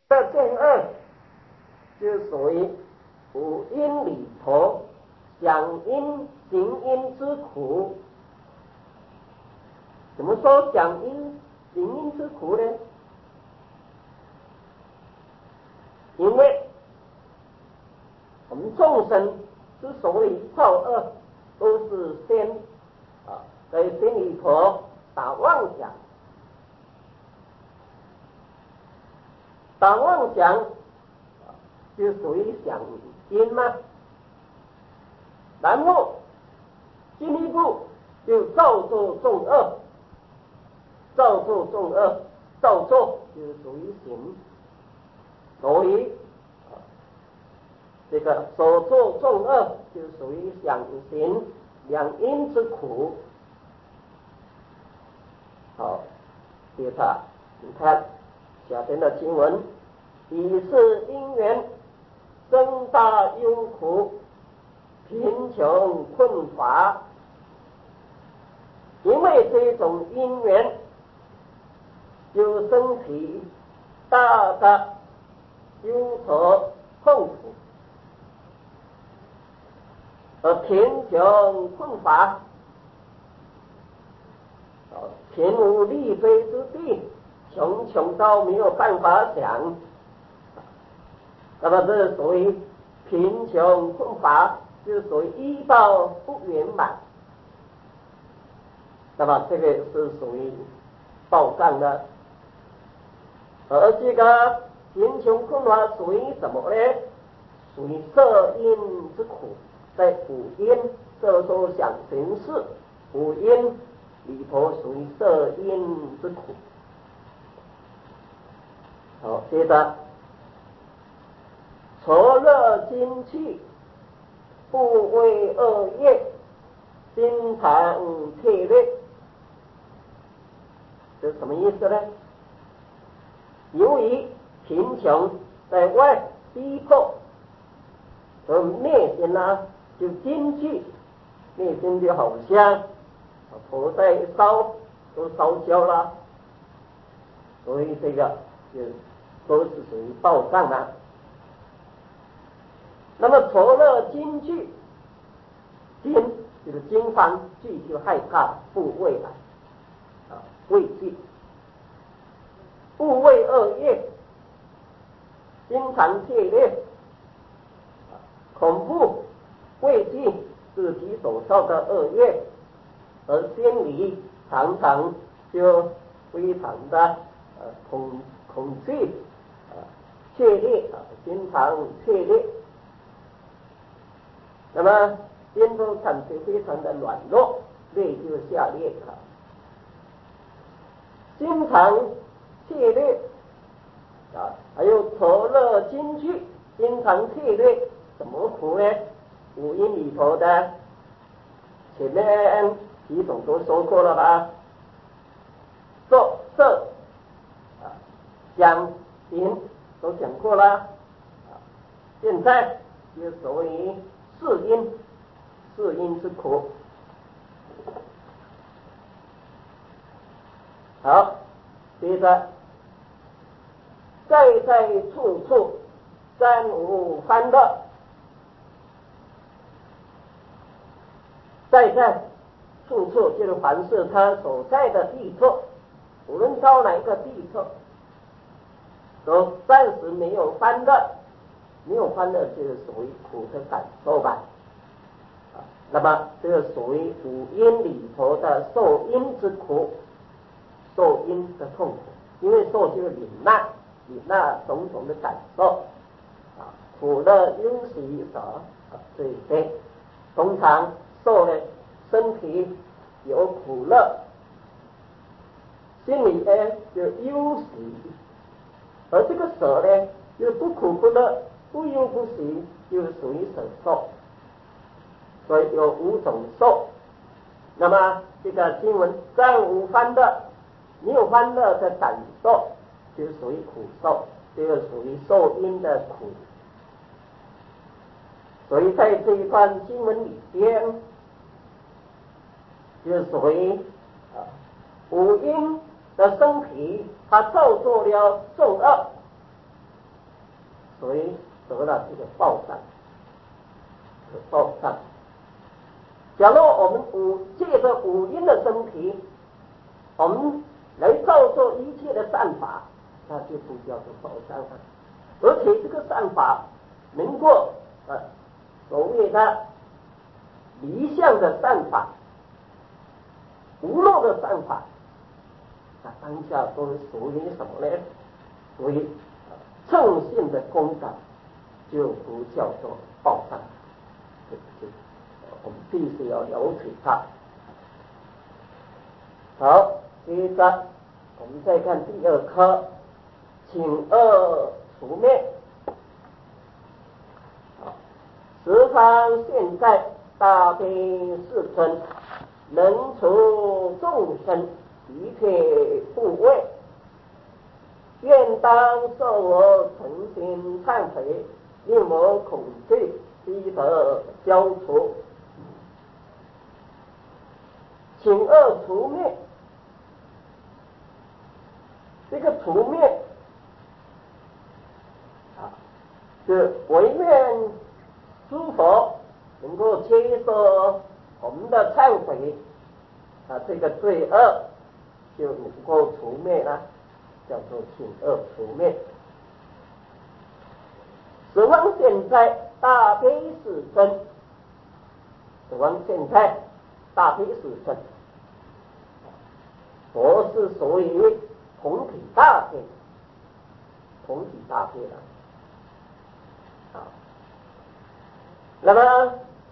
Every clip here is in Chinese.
这重恶就属于五阴里头想阴行阴之苦。怎么说想阴行阴之苦呢？因为我们众生之所以造恶，都是先在心里头打妄想，打妄想就属于想阴嘛。然后进一步就造作重恶，造作重恶，造作就是属于行，所以这个所作重恶就属于想行两阴之苦。好，接着你看下边的经文，以是因缘生大忧苦，贫穷困乏。因为这种因缘，就生起大的忧愁痛苦，而贫穷困乏，贫无立非之地，穷到没有办法想。那么这属于贫穷困乏，就属于医道不圆满。那么这个是属于报障的。而这个贫穷困乏属于什么呢？属于色阴之苦。在五阴，这时候想行事，五阴里头属于色阴之苦。好，接着挫热精气，部位恶业，心肠怯劣。这是什么意思呢？由于贫穷在外逼迫，而内心就惊惧，内心就好像火在烧，都烧焦了，所以这个就都是属于暴胀了。那么挫热惊惧，惊就是惊慌，惧就害怕，部畏畏惧，部畏恶业，心肠怯劣，恐怖畏惧自己所受的恶业，而心里常常就非常的恐惧怯劣，心肠怯劣。那么心中感觉非常的软弱，劣就下劣心肠怯劣还有挫热惊惧，心肠怯劣，怎么苦呢？五阴里头的前面几种都说过了吧？色想行都讲过了，现在就属于四阴之苦。好，接着在处处暂无欢乐，在处处就是凡是他所在的地处，无论到哪一个地处，都暂时没有欢乐，没有欢乐就是属于苦的感受吧。那么这个属于五阴里头的受阴之苦，受阴的痛苦，因为受就是领纳种种的感受苦乐忧喜这些，通常受呢身体有苦乐，心里呢有忧喜，而这个舍呢又不苦不乐，不忧不喜，就是属于舍受。所以有五种受。那么这个经文暂无欢乐，没有欢乐的感受，就属于苦受，这个属于受阴的苦。所以在这一段经文里边，就属于五阴的身体，它造作了重恶， 所以得了这个报障。报障。假如我们借着五阴的身体，我们来造作一切的善法，那就不叫做报障了。而且这个善法能够所谓的离相的善法、无漏的善法，那当下都是属于什么呢？属于正性的功德，就不叫做报障。我们必须要了解它。好，接着我们再看第二科，请恶除灭。十方现在大悲世尊，能除众生一切怖畏，愿当受我诚心忏悔，令我恐惧悉得消除。请恶除灭，这个除灭是唯愿诸佛能够接受我们的忏悔，这个罪恶就能够除灭了，叫做请恶除灭。十方现在大悲世尊，十方现在大悲世尊，佛是属于同体大悲，同体大悲的。那么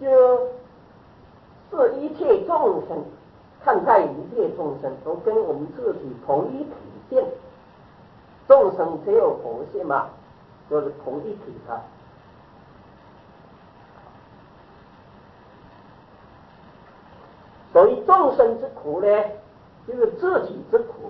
就是一切众生，看待一切众生都跟我们自己同一体性，众生只有佛性嘛，就是同一体的。所以众生之苦呢，就是自己之苦。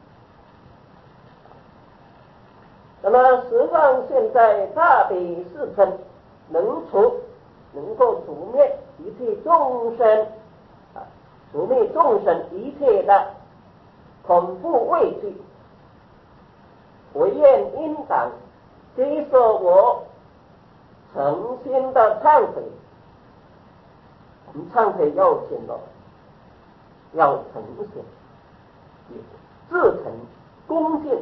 那么十方现在大悲世尊，能够除灭一切众生，除灭众生一切的恐怖畏惧，唯愿应当接受我诚心的忏悔。我们忏悔要紧了，要诚心，至诚恭敬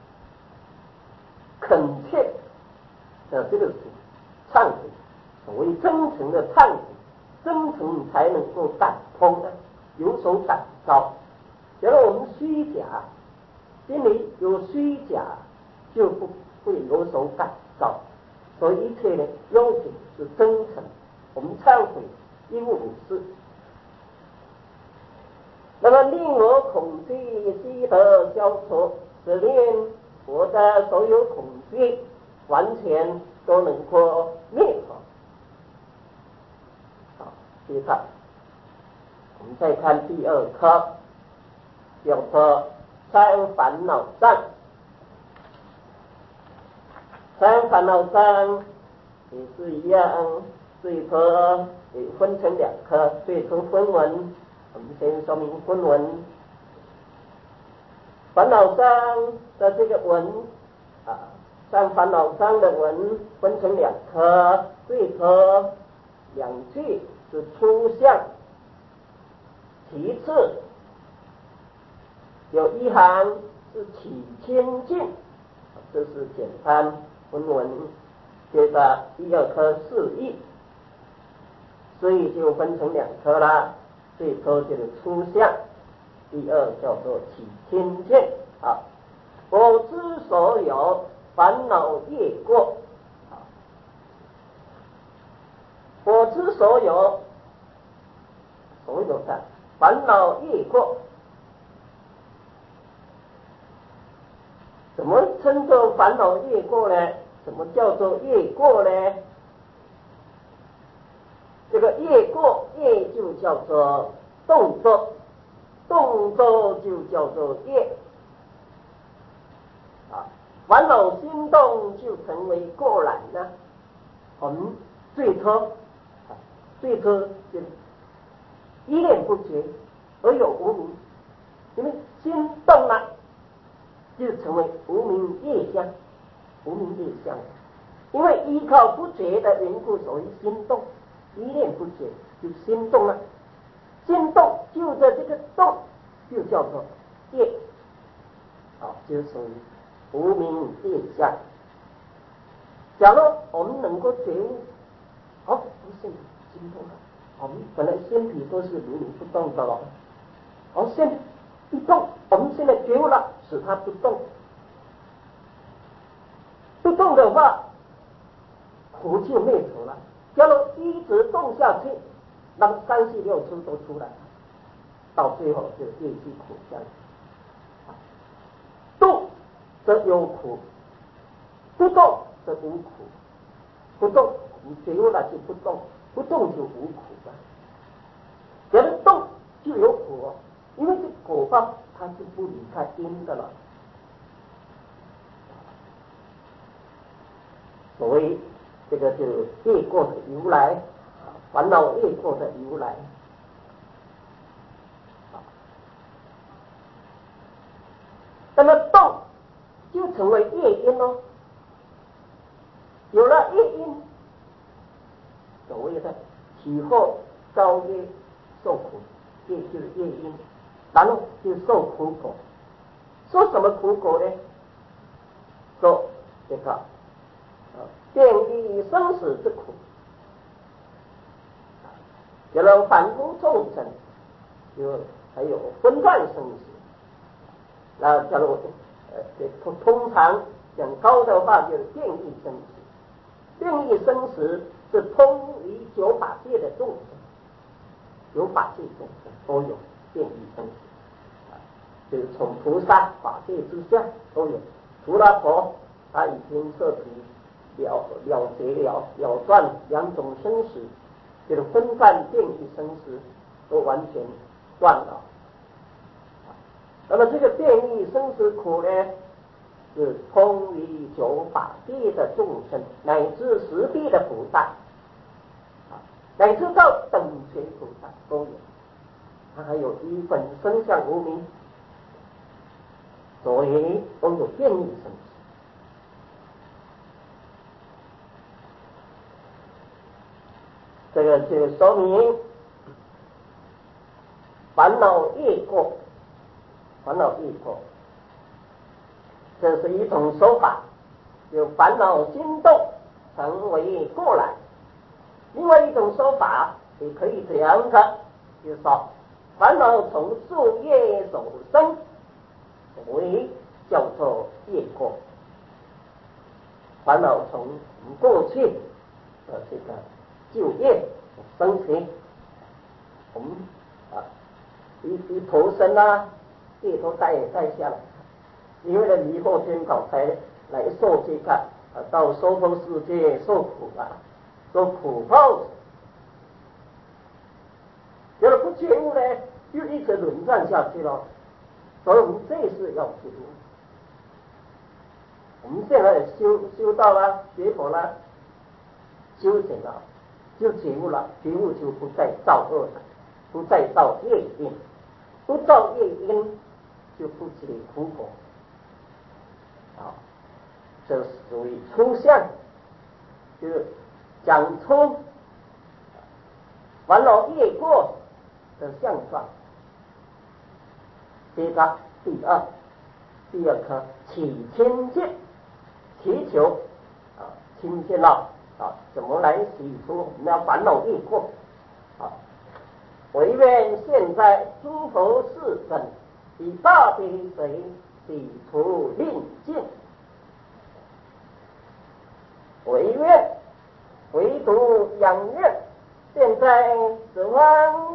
恳切的这个忏悔，所谓真诚的忏悔，真诚才能够感通的，有所感召。假如我们虚假，心里有虚假，就不会有所感召。所以一切的要紧是真诚，我们忏悔一无是。那么令我恐惧悉得消除，使令我的所有恐惧完全都能够灭除。好，接着我们再看第二科，叫做三烦恼障。三烦恼障也是一样，最初也分成两科，最初分文，我们先说明分文。烦恼障的这个文三烦恼障的文分成两科，最初两句是初相，其次有一行是起清净，这是简单分文。接着第二科释义，所以就分成两科啦。最初就是初相，第二叫做起清净。我之所有烦恼业过，我之所有所有的烦恼业过，怎么称作烦恼业过呢？什么叫做业过呢？这个业过，业就叫做动作，动作就叫做业。烦恼心动就成为过染呢。我们最初就一念不觉，而有无明，因为心动了，就成为无明业相，无明业相。 因为依靠不觉的缘故，所以心动，依念不觉就心动了。心动就着这个动，就叫做业，就属于无明业相。假如我们能够觉悟，不是心动了，我们本来身体都是如如不动的了，现在一动，我们现在觉悟了，使它不动。不动的话，苦就灭除了。假如一直动下去，那么三世六出都出来了，到最后就业绩苦相。动则有苦，不动则无苦。不动，你觉悟了就不动，不动就无苦了。假如动就有苦，因为这果报它是不离开因的了。所谓这个就是业过的由来，烦恼业过的由来。那么动就成为业因咯。有了业因，所谓的起后造业受苦，业就是业因，然后就受苦果。受什么苦果呢？受这个变异生死之苦，有了反复众生，就还有分段生死。那假如通常讲高的话，就是变异生死。变异生死是通于九法界的众生，九法界众生都有变异生死，就是从菩萨法界之下都有。除了佛，他已经彻底了结了断两种生死，就是分散变异生死都完全断了。那么这个变异生死苦呢，是通于九法界的众生，乃至十地的菩萨，乃至到等觉菩萨都有。它还有一本生相无明，所以都有变异生死。这个就说明烦恼业过，烦恼业过，这是一种说法，有烦恼心动成为过来。另外一种说法也可以这样的，就是说烦恼从树叶所生，为叫做业过。烦恼从过去的这个旧业生起，我们一头身业都带下来，因为呢离后天搞才来受这个到娑婆世界受苦受苦报。有了不觉悟呢，就一直轮转下去了。所以我们这是要觉悟。我们现在修道了，学佛了，修行了，就觉悟了，觉悟就不再造恶了，不再造业因，不造业因就不结苦果。这属于出相，就是讲出烦恼业过的相状。接着第二颗起清净，祈求清净了怎么来洗除我们的烦恼业过？唯愿现在诸佛世等以大悲水洗除令尽。唯独仰愿现在指望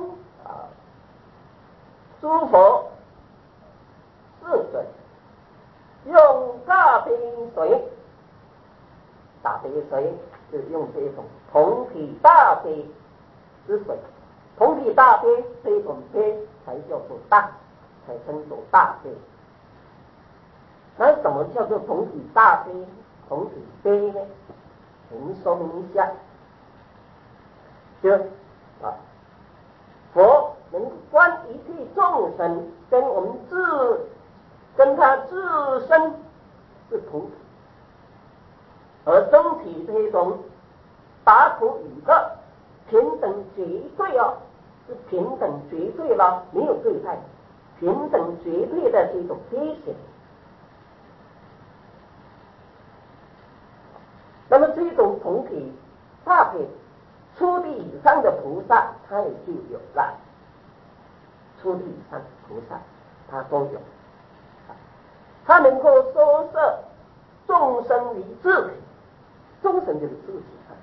诸佛世等用大悲水，大悲水就用这种同体大悲之水，同体大悲这种悲才叫做大，才称作大悲。那什么叫做同体大悲、同体悲呢？我们说明一下，就佛能观一切众生跟他自身是同体，而生体这种达普语的平等绝对哦，是平等绝对了，没有对待，平等绝对的这种悲喜。那么这种同体大体初地以上的菩萨，他也就有了。初地以上的菩萨，他都有，他能够收摄众生于自体，众生就是自体啊。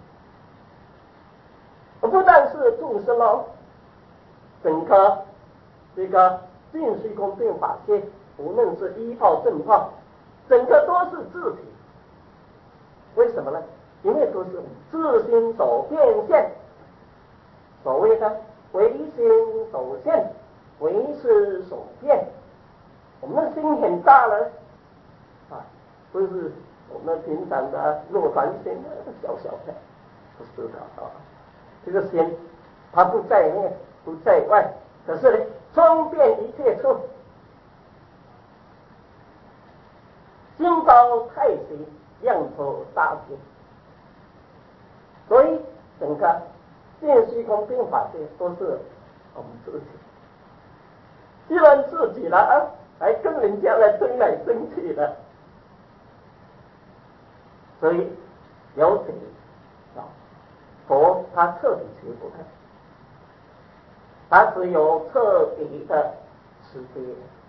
不但是众生哦，整个这个净虚空变法界，无论是依报正报，整个都是自体。为什么呢？因为都是自心所变现，所谓的唯心所现，唯识所变。我们的心很大了啊，不是我们平常的若凡心小小的，不是的啊。这个心它不在内不在外，可是呢，充遍一切处，心高太极，亮透大天。所以整个净虚空变法界都是我们自己。既然自己了，还跟人家来争来争去的，所以有此佛他彻底觉悟的，他只有彻底的慈悲。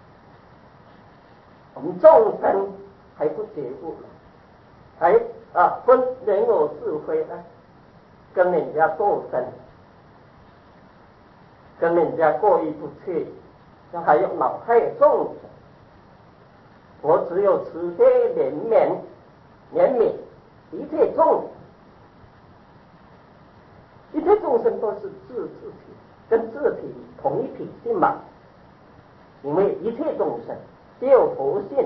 我们众生还不觉悟了，还分人有智慧呢，跟人家斗争，跟人家过意不去，还有恼害众生。我只有慈悲怜悯一切众生，一切众生都是自体，跟自体同一体性嘛。因为一切众生皆有佛性，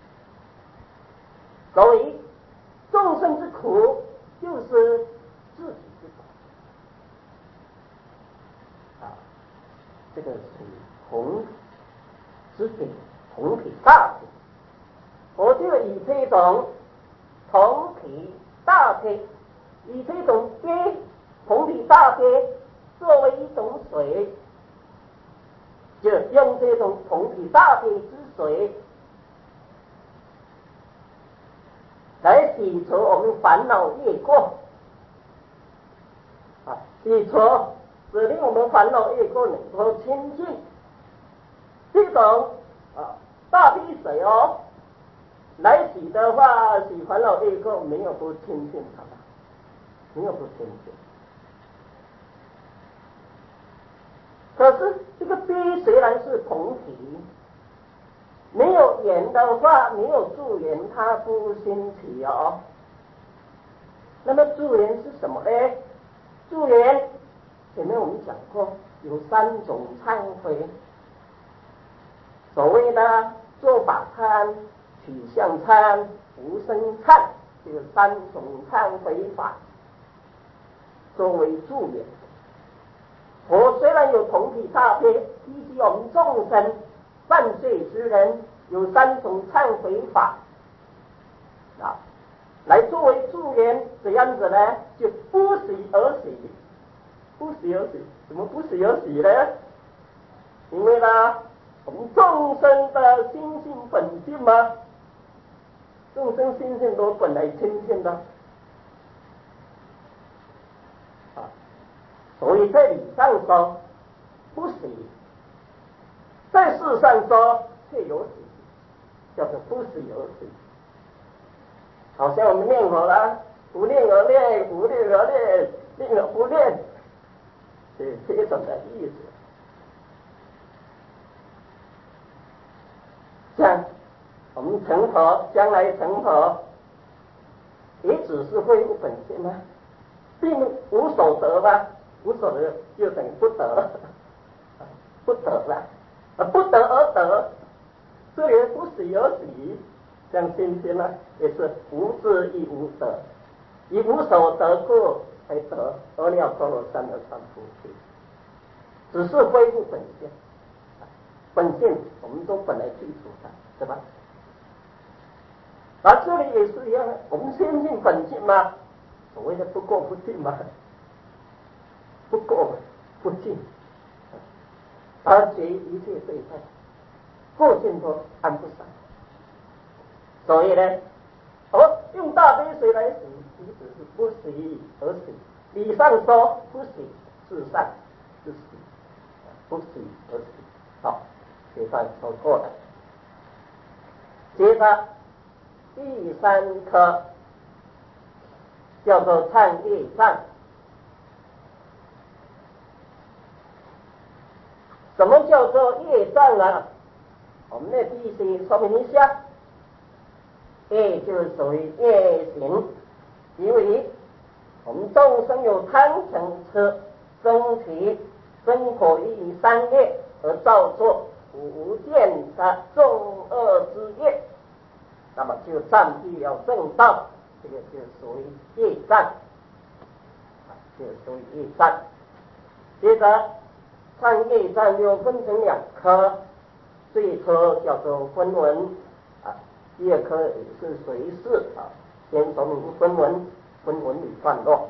所以众生之苦就是自己之苦啊。这个是同之体，同体大体。我就以这种同体大体，以这种悲同体大悲作为一种水，就用这种同体大悲之水来洗除我们烦恼业过啊，洗除使令我们烦恼业过能够清净。这种大悲水哦，来洗的话，洗烦恼业过没有不清净的，没有不清净。可是这个悲虽然是同体，没有缘的话，没有助缘，它不兴起哦。那么助缘是什么呢？助缘前面我们讲过，有3种忏悔。所谓的做法忏、取向忏、无生忏，这个3种忏悔法作为助缘。佛虽然有同体大悲，提起我们众生犯罪之人，有3种忏悔法来作为助缘，怎样子呢？就不喜而喜，不喜而喜。怎么不喜而喜呢？因为呢，我们众生的心性本性嘛，众生心性都本来清净的所以在理上说不喜，在事上说却有喜，叫做不喜而喜。好像我们念佛了，不念而念，不念而念，念而不念，是这种的意思。像我们成佛，将来成佛，也只是恢复本性吗？并无所得吗？无所得就等于不得，不得了，不得而得，所以不喜而喜。像今天呢，也是无智亦无得，以无所得故才得阿耨多罗三藐三菩提。只是恢复本性，本性我们都本来具足的，对吧？而这里也是一样，我们心性本性嘛， 所谓的不过不进嘛，不过不进，而且一切对待，过尽都安不上。所以呢，用大杯水来洗，其实是不洗而洗。理上说不洗，事上是洗，不洗而洗。好，这段说过了。接着第三科叫做忏业障。什么叫做业障呢？我们呢必须说明一下。业就是属于业行，因为我们众生有贪嗔痴生起生活于三业而造作无间的重恶之业，那么就占据了正道，这个就属于业障，就属于业障。接着忏业障又分成两科，最初叫做分文第二科也是随事先说明分文与段落。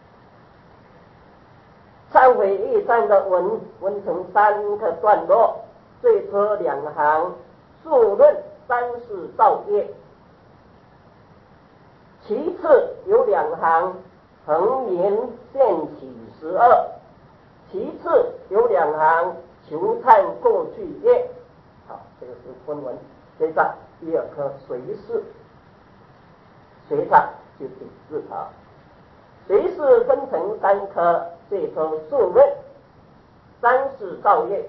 忏悔业障的文分成三个段落，最初2行述论3世造业，其次有2行恒明现起12，其次有2行求忏过去业。好，这个是分文。接着第二科随事，随着就顶字随事分成3科，最初述论3世造业，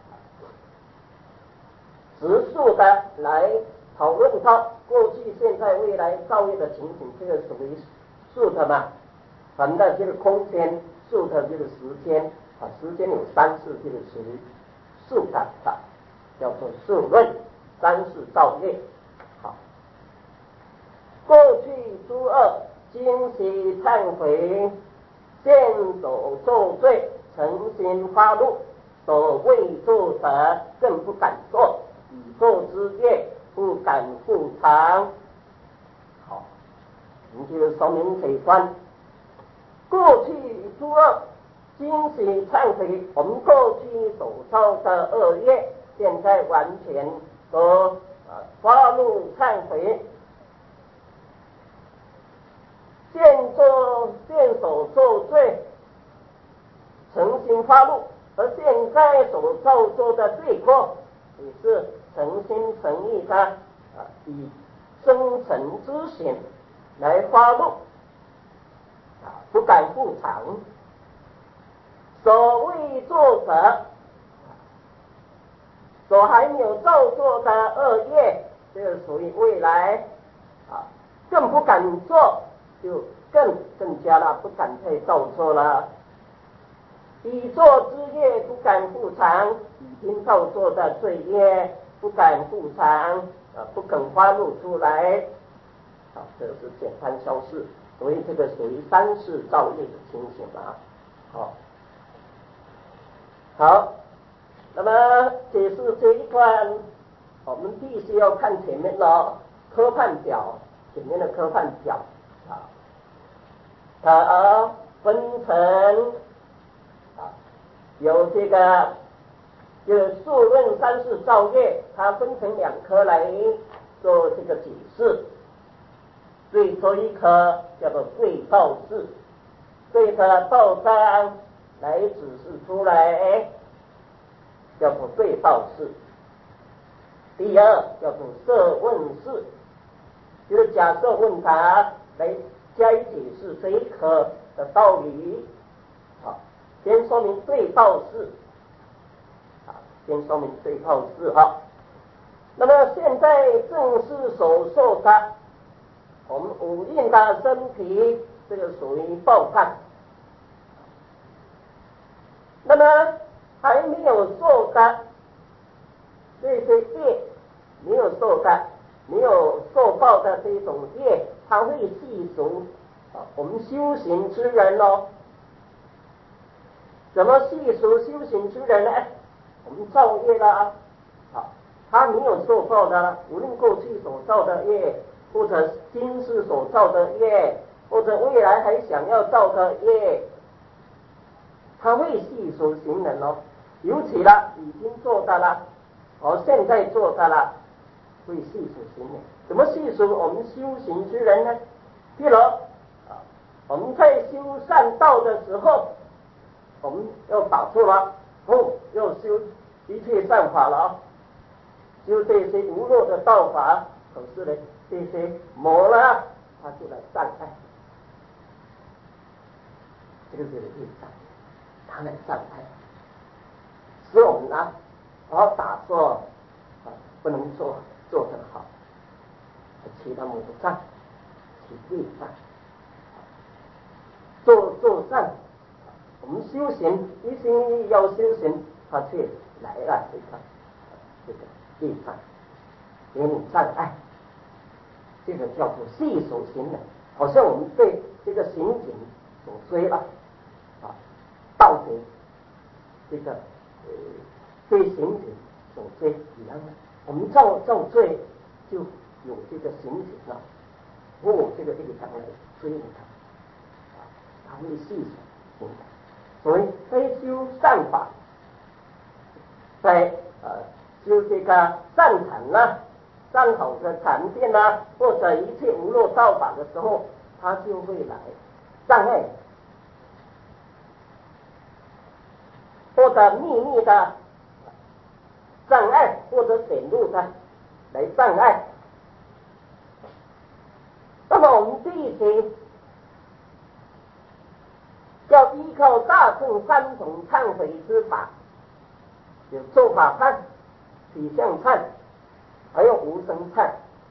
直述的来讨论到过去、现在、未来造业的情形，这个属于述的嘛。横的就是空间，竖的就是时间时间有3世，就是属于述的叫做述论3世造业。好，过去诸恶今悉忏悔，现所作罪诚心发怒，所未做的更不敢做，已做之业不敢复偿。好，我们就说明这一段。过去诸恶今悉忏悔，我们过去所造的恶业，现在完全都发怒忏悔。现所作罪诚心发怒，而现在所造作的罪过也是诚心诚意的以真诚之心来发怒不敢复偿。所未做的，所还没有造作的恶业，这个属于未来更不敢做，就更加了不敢再造作了。已做之业不敢复偿，已经造作的罪业不敢复偿不肯发怒出来。这是简单消逝，所以这个属于3世造业的情形好，那么解释这一段，我们必须要看前面的科判表，前面的科判表它分成有这个就是述论3世造业，它分成2科来做这个解释。最初一科叫做对报事，对着报章来指示出来，叫做对报事。第二叫做设问事，就是假设问答来加以解释这一科的道理。先说明对报事，先说明对报事那么现在正是所受的我们五蕴的身体，这个属于报判。那么还没有受的这些业，没有受的、没有受报的这种业，它会细数我们修行之人怎么细数修行之人呢？我们造业了他没有受报的，无论过去所造的业，或者今世所造的业， 或者未来还想要造个业，他会细数行人哦。尤其了，已经做到了，现在做到了，会细数行人。怎么细数我们修行之人呢？譬如我们在修善道的时候，我们要打坐了，要修一切善法了修这些无漏的道法，可是呢，这些魔呢，他就来障碍，这个就是业障，他来障碍，使我们呢，打坐不能做得好，其他魔障，其业障。做善，我们修行一心一意要修行，他却来了这个业障，给你障碍，这个叫做细数行人。好像我们对这个刑警所追了盗贼，这个对刑警所追一样的，我们造罪就有这个刑警了，这个业障来追你他会细数。所以在修善法，在修这个善禅呢，善好的禅定呢，或者一切无漏道法的时候，他就会来障碍，或者秘密的障碍，或者显露的来障碍。那么我们这一些要依靠大乘三种忏悔之法，有做法忏、体相忏，还有无生忏。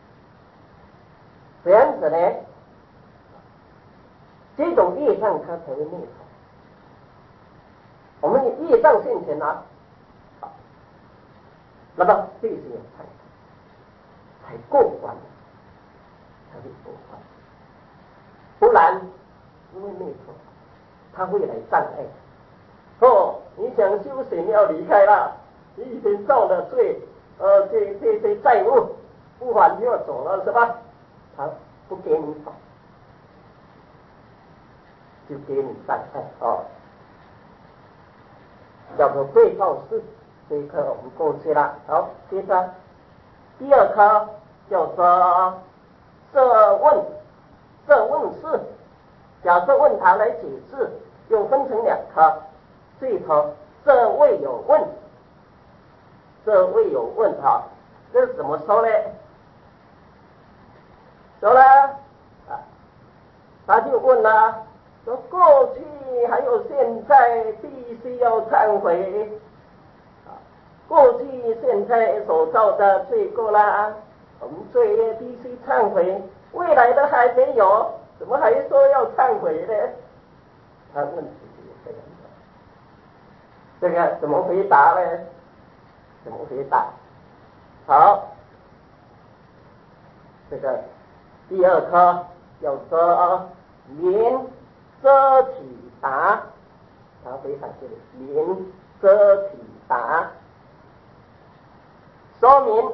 这样子呢，这种业障它才会灭除。我们业障现前那么这些才过关，才会过关，不然不会灭除，它会来障碍。你想修行要离开了，你以前造的罪，这些债务不还就要走了是吧？他不给你走，就给你障碍叫做对照式。这一课我们过去了，好，接着第二课叫做设问式。假设问答来解释，又分成两课。这一课设谓有问，这是怎么说呢？说呢他就问了，说过去还有现在必须要忏悔过去现在所造的罪过啦，我们罪业必须忏悔，未来的还没有，怎么还说要忏悔呢？他问题是这样的，这个怎么回答呢？怎么回答？好，这个第二课叫做明遮体答，他非常这里明遮体答，说明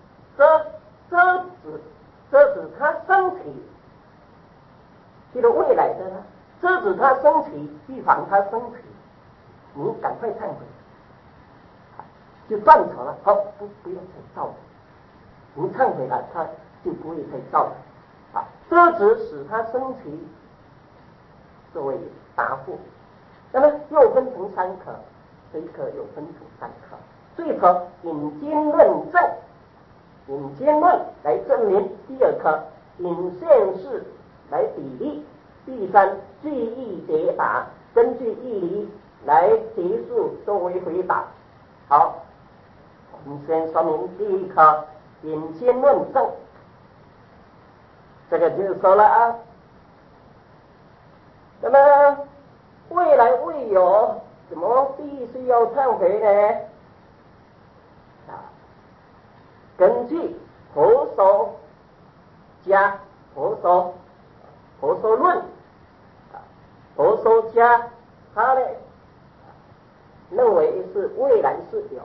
遮止他升起，这个未来的遮止他升起，预防他升起，你赶快忏悔，就断除了，好，不要再造了，你忏悔了，他就不会再造了遮止使他升起，作为答复。那么又分成三课，这一课又分成三课。最初引经论证，引经论来证明；第二课引现事来比例；第三据义解答，根据义理来结束作为回答。好，我们先说明第一课引经论证。这个就是说了那么未来未有，怎么必须要忏悔呢？根据佛说家佛说论佛说家，他呢认为是未来是有，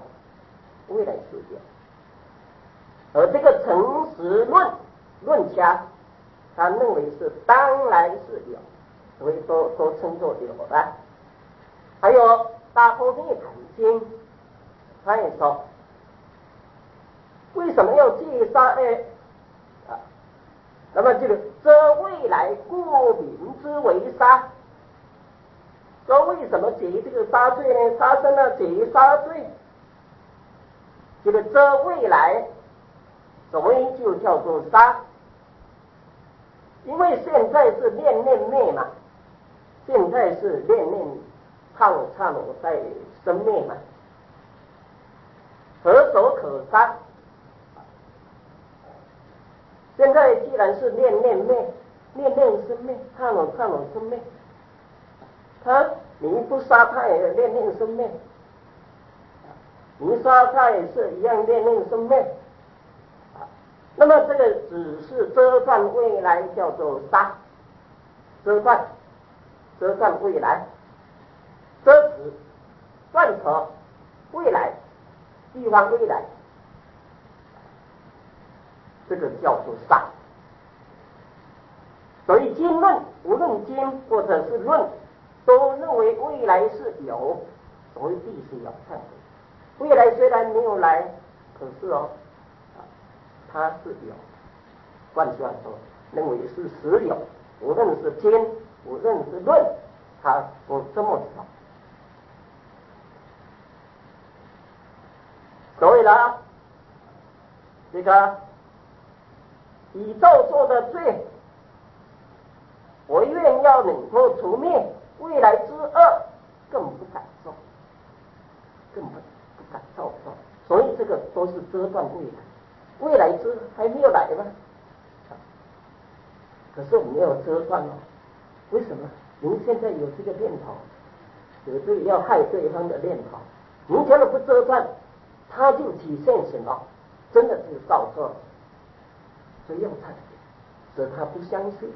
而这个诚实论家， 他认为是当然是有，所以都称作有的。还有大波密坛经，他也说，为什么要戒杀呢？那么这个遮未来故名之为杀。说为什么解这个杀罪呢？杀生了解杀罪，这个遮未来，所以就叫做杀。因为现在是念念灭嘛，现在是念念刹那在生灭嘛，何所可杀？现在既然是念念灭，念念生灭，刹那生灭，你不杀他也念念生灭，你杀他也是一样念念生灭。那么这个只是遮断未来，叫做杀，遮断未来，遮止断扯未来，地方未来，这个叫做杀。所以经论无论经或者是论，都认为未来是有，所以必须要忏悔。未来虽然没有来，可是它是有。换句话说，认为是实有，无论是经，无论是论，它都这么讲。所以呢，这个以造作的罪，我愿要能够除灭，未来之恶更不敢造，更不敢造作。所以这个都是遮断未来，未来之还没有来吗？可是我们要遮断了，为什么？您现在有这个念头，有这个要害对方的念头，您假如不遮断，他就体现什么？真的是造作了，所以要忏悔，使他不相信。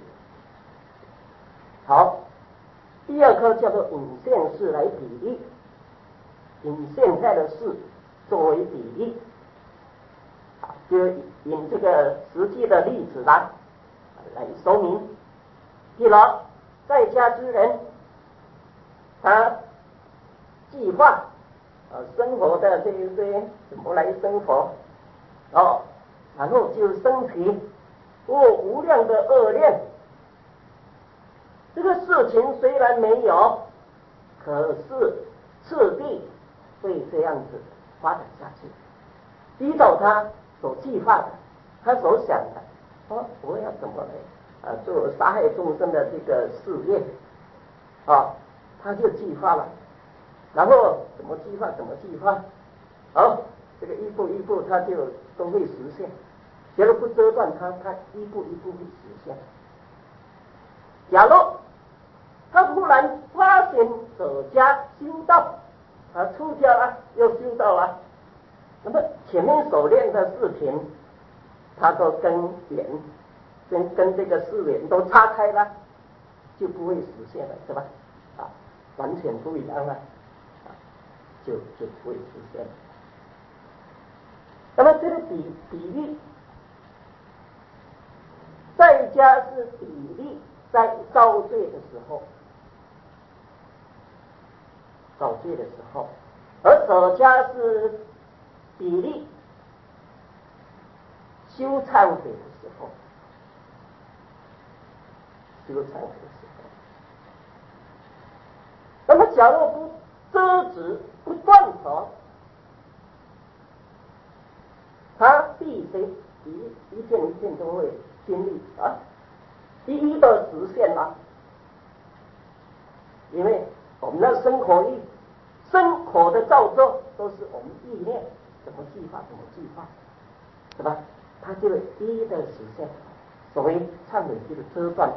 好，第二课叫做引现事来比喻，引现在的事作为比喻，就引这个实际的例子来说明。譬如在家之人，他计划生活的这些怎么来生活，然后就生起无量的恶念。这个事情虽然没有，可是次第会这样子发展下去。依照他所计划的，他所想的，我要怎么来做杀害众生的这个事业他就计划了，然后怎么计划，这个一步一步他就都会实现。假如不遮断他一步一步会实现。假如他忽然发现舍家修道，出家了又修道了，那么前面所练的事情，他都跟这个事缘都岔开了，就不会实现了，是吧？完全不一样了，就不会实现了。那么这个比喻，在家是比喻在造罪的时候，而舍家是比例修忏悔的时候，那么假如不遮止不断扯，他必须一件一件都会经历一一的实现了。因为我们的生活的造作都是我们意念怎么计划，是吧？它就会一一的实现。所谓忏悔就是遮断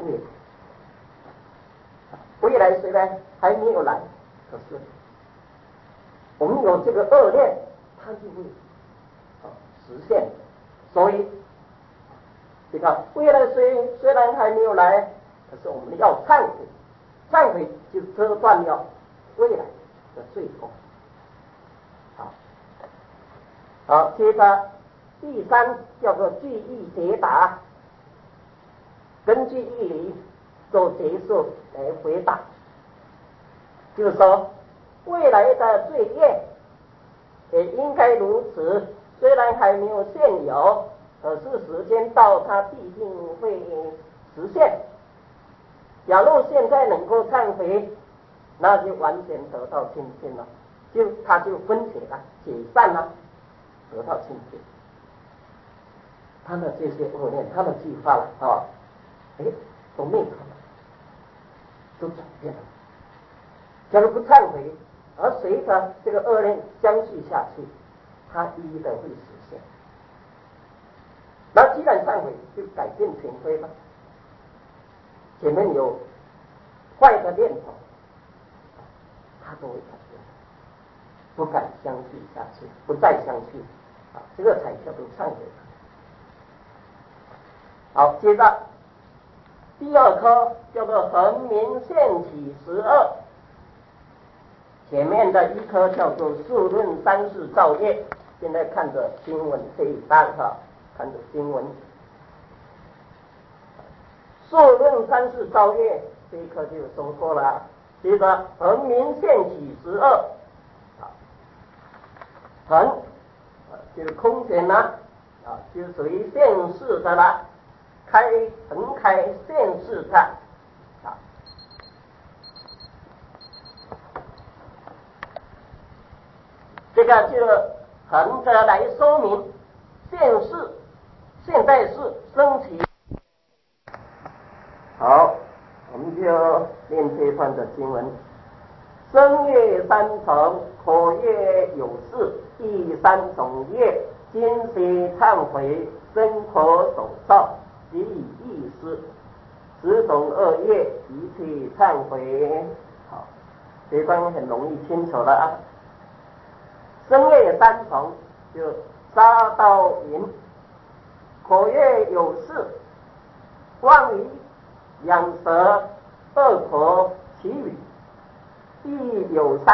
未来虽然还没有来，可是我们有这个恶念，它就会实现。所以你看，未来虽然还没有来，可是我们要忏悔就遮断了未来的罪过。好，接着第三叫做句意解答。 根据义理做结束来回答，就是说未来的罪业也应该如此，虽然还没有现有，可是时间到，它必定会实现。假如现在能够忏悔，那就完全得到清净了，它就分解了，解散了，得到清净。他的这些恶念，他的计划了都灭了，都转变了。假如不忏悔，而随着这个恶念相续下去，它一一的会实现。那既然忏悔，就改变前非吧。前面有坏的念头，他都会改变，不敢相续下去，不再相续这个才叫做忏悔。好，接着第二科叫做恒明现起十恶，前面的一科叫做数论三世造业。现在看着经文这一章看着经文，数论三世造业这一科就说过了。接着恒明现起十恶，恒就是空前就属于现世的了，恒开现世的这个就横着来说明现在世升起。好，我们就念这段的经文：生业三层，可业有事，第三种业，今昔忏悔，身可手造，即以意思。十种恶业，一切忏悔。好，这段很容易清楚了生业三重，就杀盗淫，口业有事，妄语养舌，恶口绮语，第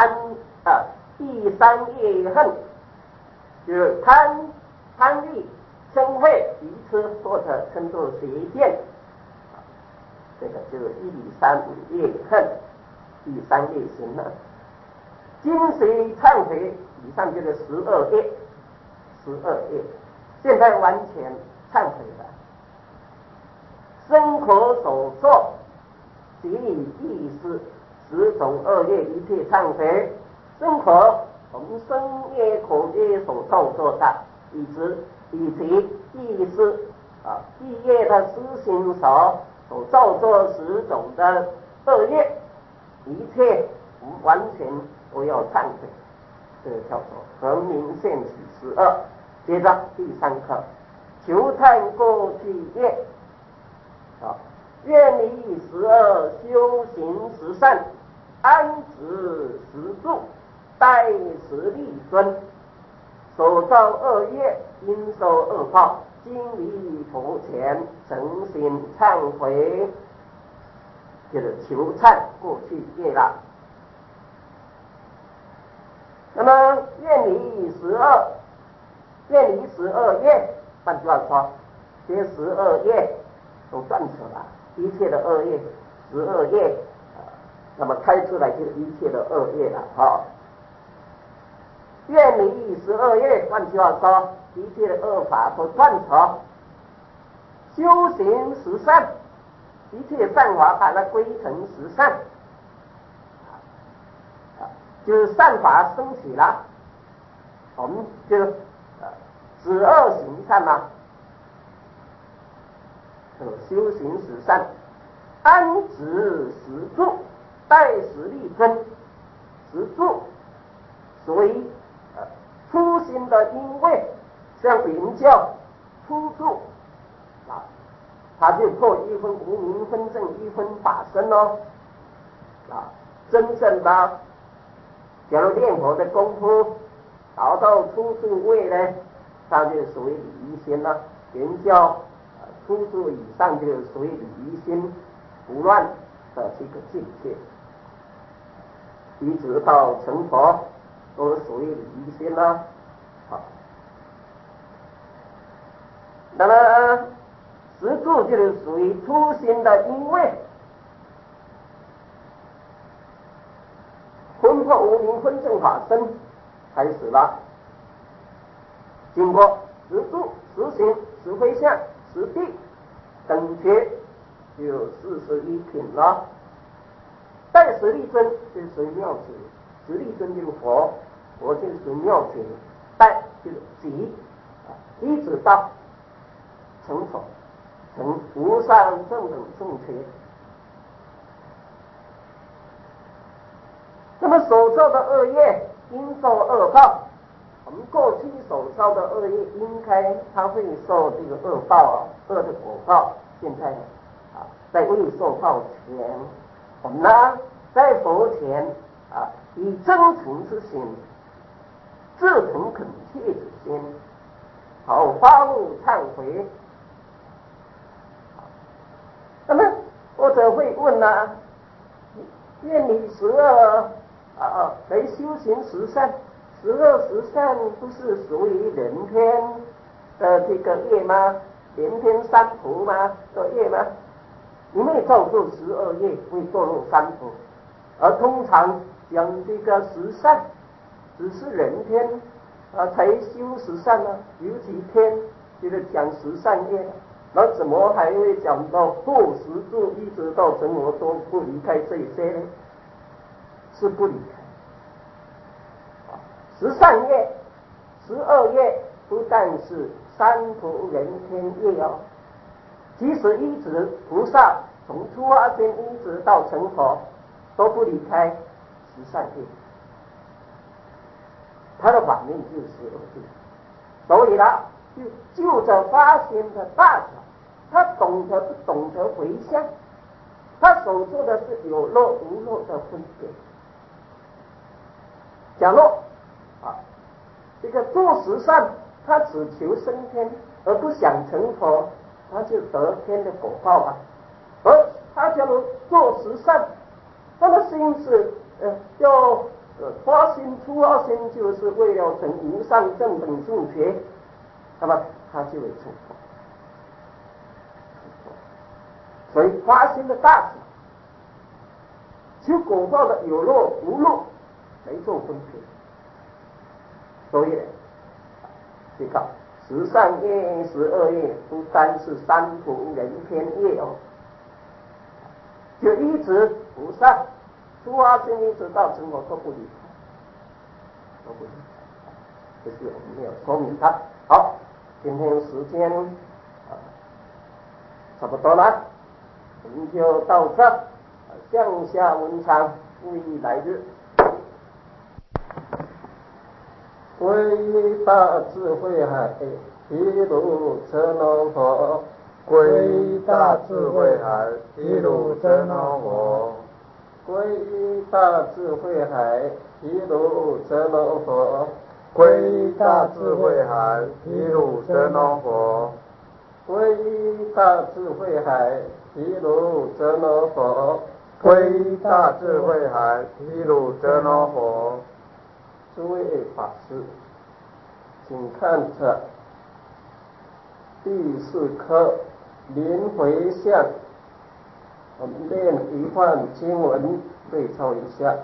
三业恨，就是贪欲嗔恚愚痴，或者称作邪见，这个就是第三业恨，第三业行了。今昔忏悔，以上就是12业，现在完全忏悔了。身口所作，即以意思10种恶业，一切忏悔。身口，我们身业口业所造作的，以其意思意业的思心所造作10种的恶业，一切完全都要忏悔。这个叫做恒明现起12。接着第三课，求忏过去业。愿离12，修行10善，安止10住，待10立尊。所造恶业，应受恶报。今离佛前，诚心忏悔，就是求忏过去业了。那么愿离12业，换句话说，这12业都断除了，一切的恶业12业那么开出来就是一切的恶业了愿离12业，换句话说，一切的恶法都断除，修行10善，一切善法把它归成10善，就是善法升起了，我们就止恶行善修行10善，安止10住，待10立尊。10住所以初心的因位，像原教初住他就破1分无明分正1分法身真正的假如念佛的功夫达到初住位呢，他就属于礼仪心了。原教初住以上就属于礼仪心不乱的这个境界，一直到成佛都属于礼仪心了。那么十住就是属于初心的因位，魂魄无明分正法身开始了，经过十住、十行、十回向、十地等觉，就有41品了。带十力尊就是属于妙觉，十力尊就是佛，佛就是属于妙觉，带就是集，一直到成佛，成无上正等正觉。那么所造的恶业应受恶报，我们过去所造的恶业，应该它会受这个恶报恶的果报。现在呢，在未受报前，我们呢在佛前以真诚之心、至诚恳切之心，好发怒忏悔。那么或者会问呢，愿你12来修行十善，12十善不是属于人天的这个业吗？人天三途吗？的业吗？你没造作12业，会堕入三途。而通常讲这个十善，只是人天才修十善呢，尤其天就是讲十善业，那怎么还会讲到过十住一直到成佛都不离开这些呢？是不离开。十善业、12业不但是三途人天业哦，即使一直菩萨从出发心一直到成佛，都不离开十善业，他的反面就是12业。所以呢，就着发心的大小，他懂得不懂得回向，他所做的是有漏无漏的分别。假若这个做十善，他只求升天而不想成佛，他就得天的果报啊。而他假如做十善，他的心是要发心出发心，就是为了成无上正等正觉，那么他就会成佛。所以发心的大小，求果报的有漏无漏来做分别。所以这个十善业、12业不单是三途人天业哦，就一直不善出发心一直到成佛都不离开，都不离开，这是我们没有说明它。好，今天时间差不多了，我们就到这，向下文长复议来日。皈依大智慧海，毗卢遮那佛。 皈依大智慧海，毗卢遮那佛。 皈依大智慧海，毗卢遮那佛。 皈依大智慧海，毗卢遮那佛。 皈依大智慧海，毗卢遮那佛。 皈依大智慧海，毗卢遮那佛。 诸位法师，请看着第4课临回向，我们念一段经文对照一下。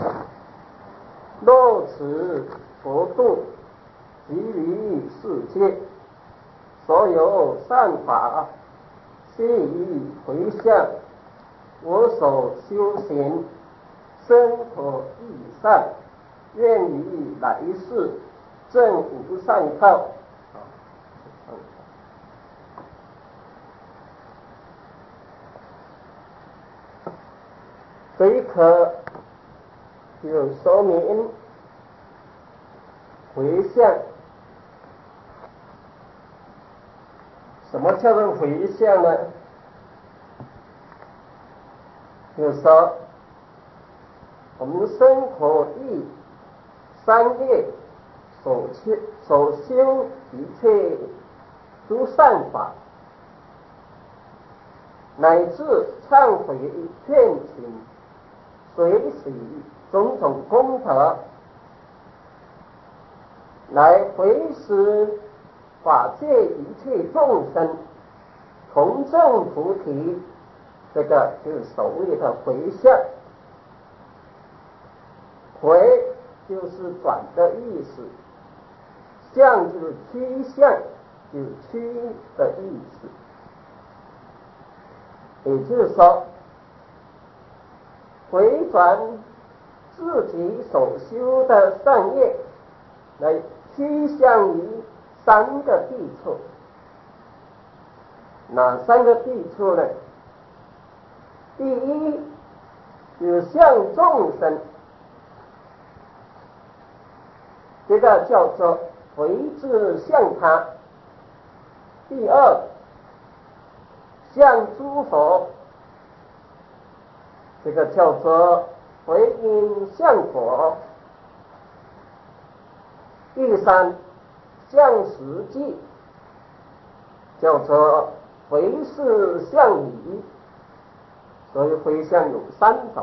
若此佛度即于世界，所有善法悉以回向，我所修行身可益善，愿于来世证无上道。这一课就说明回向。什么叫做回向呢？就是说我们身口意三业所修一切诸善法，乃至忏悔劝请随喜种种功德，来回施法界一切众生， 从正菩提，这个就是所谓的回向。回就是转的意思，向就是趋向，就是趋的意思。也就是说，回转自己所修的善业，来趋向于三个地处。哪三个地处呢？第一，就是向众生，这个叫做回之向他。第二，向诸佛，这个叫做回因向佛。第三，向实际，叫做回事向理。所以回向有三种。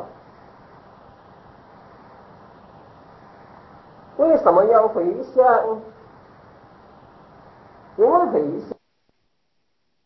为什么要回向？因为回向